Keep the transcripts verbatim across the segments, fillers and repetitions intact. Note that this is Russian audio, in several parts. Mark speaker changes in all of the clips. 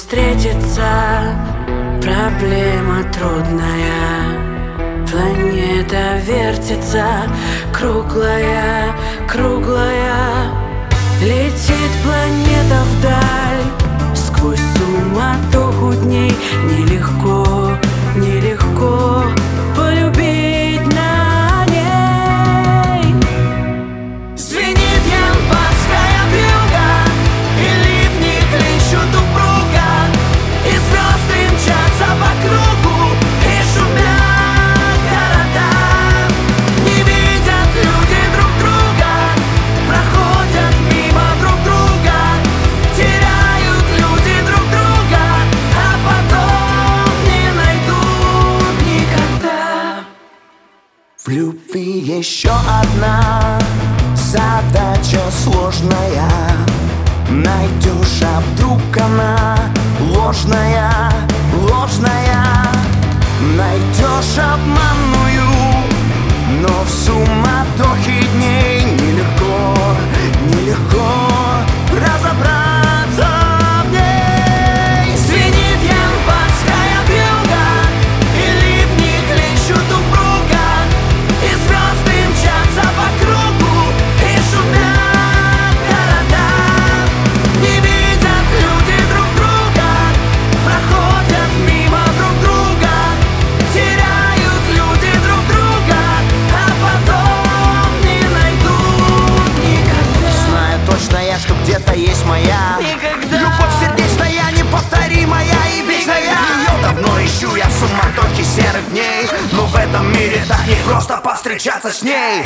Speaker 1: встретиться, проблема трудная. Планета вертится, круглая, круглая. Летит планета вдаль, сквозь суматоху дней. Нелегко, нелегко полюбить на ней. Звенит январская вьюга, и ливни хлещут упруга, и звезды мчатся по кругу, и шумят города. Не видят люди друг друга, проходят мимо друг друга, теряют люди друг друга, а потом не найдут никогда.
Speaker 2: В любви еще одна задача сложная. Найдешь, а вдруг она ложная, ложная. Найдешь обманную, но в суматохе дней нелегко, нелегко разобраться в ней.
Speaker 1: Звенит январская вьюга, и ливни хлещут упруга, и звезды мчатся по кругу, и шумят города. Не видят люди друг друга, проходят мимо друг друга, теряют люди друг друга, а потом не найдут никогда.
Speaker 2: Знаю точно я, что где-то есть моя
Speaker 1: Никогда.
Speaker 2: любовь сердечная, неповторимая и вечная. Ее давно ищу я в суматохе серых дней, но в этом мире так не просто повстречаться с ней.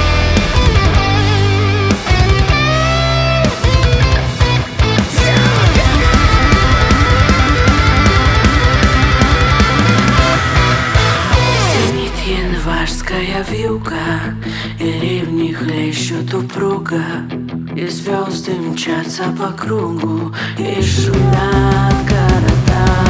Speaker 1: Звенит январская вьюга, и ливни хлещут упруга, и звезды мчатся по кругу, и шумят города.